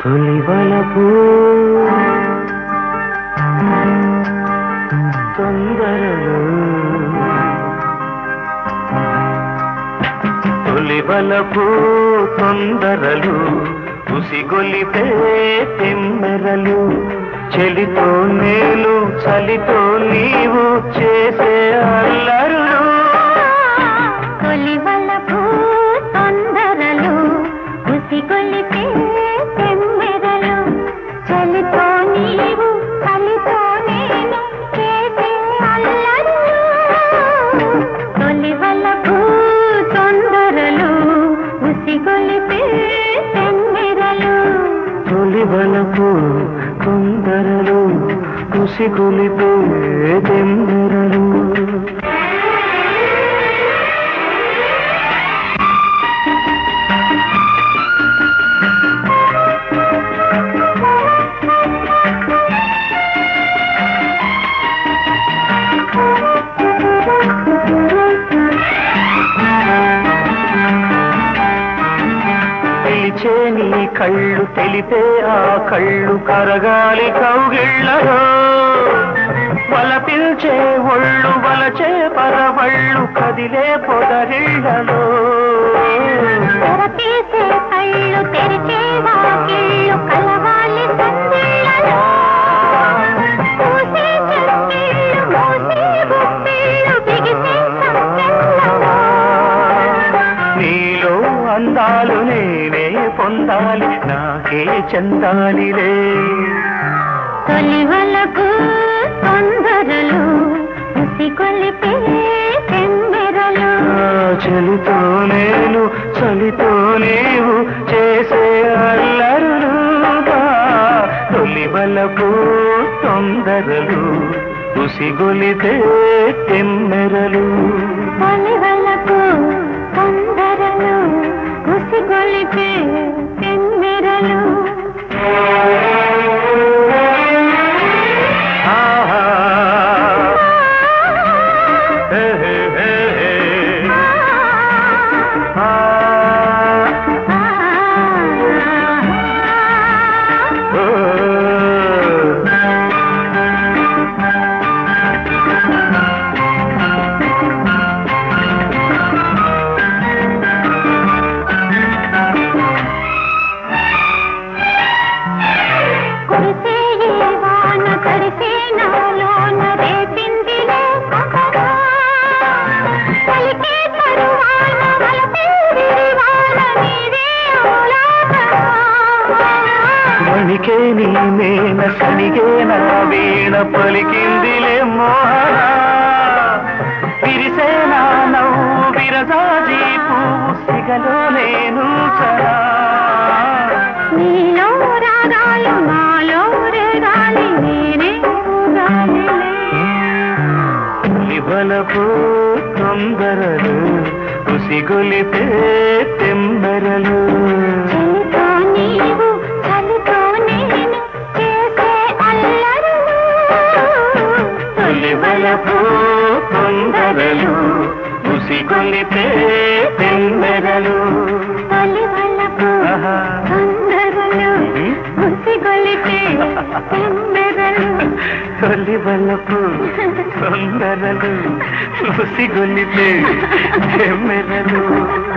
తొలి వలపు తొందరలు తొలి వలపు తొందరలు ఉసిగొలిపే తెమ్మెరలు చెలితో నేను చలితో నీవు చేసే అల్లరులు తొలి వలపు తొందరలు ఉసిగొలిపే తెమ్మెరలు చలితో నీవు చలితో నేను చేసే అల్లరులు తొలి వలపు తొందరలు ఉసిగొలిపే తెమ్మెరలు తొలి వలపు తొందరలు ఉసిగొలిపే తెమ్మెరలు పిలిచే నీ కళ్ళు తెలిపే ఆ కళ్ళు కరగాలి కౌగిళ్ళలో వలపిల్చే ఒళ్ళు వలచే పరవళ్ళు కదిలే పొదరిళ్ళలో తెరతీసే కళ్ళు తెరిచే వాకిళ్ళు కలవాలి సందిళ్ళలో పూసే చెక్కిళ్ళు మూసే గుప్పిళ్ళు బిగిసే సంకెళ్ళలో నీలో అందాలు నేనే పొందాలి నాకే చెందాలిలే తొలి వలపు తొందరలు ఉసిగొలిపే తెమ్మెరలు చలితో నేను చలితో నీవు చేసే అల్లరులు తొలి వలపు తొందరలు ఉసిగొలిపే తెమ్మెరలు తొలి వలపు తొందరలు ఉసిగొలిపే తెమ్మెరలు ఆహా హే హే హే హే ఆ ఓ కురిసే ఈ వాన తడిసే నాలోన రేపిందిలే సహనా పలికే తరువాన వలపే విరివాన నీవే ఆలాపనా వణికే నీ మేన సణిగే నా వీణ పలికిందిలే మోహన విరిసే నా నవ్వు విరజాజీ పువ్వు సిగలో నేను చరా నీలో రాగాలు నాలో రేగాలి నేనే ఊగాలిలే వలపు తొందరలు ఉసిగొలిపే తెమ్మెరలు చలితో నీవు చలితో నేను చేసే అల్లరులు తొలి వలపు తొందరలు ఉసిగొలిపే తెమ్మెరలు తొలి వలపు ఆహా. తొందరలు ఉసిగొలిపే తెమ్మెరలు తొలి వలపు తొందరలు ఉసిగొలిపే తెమ్మెరలు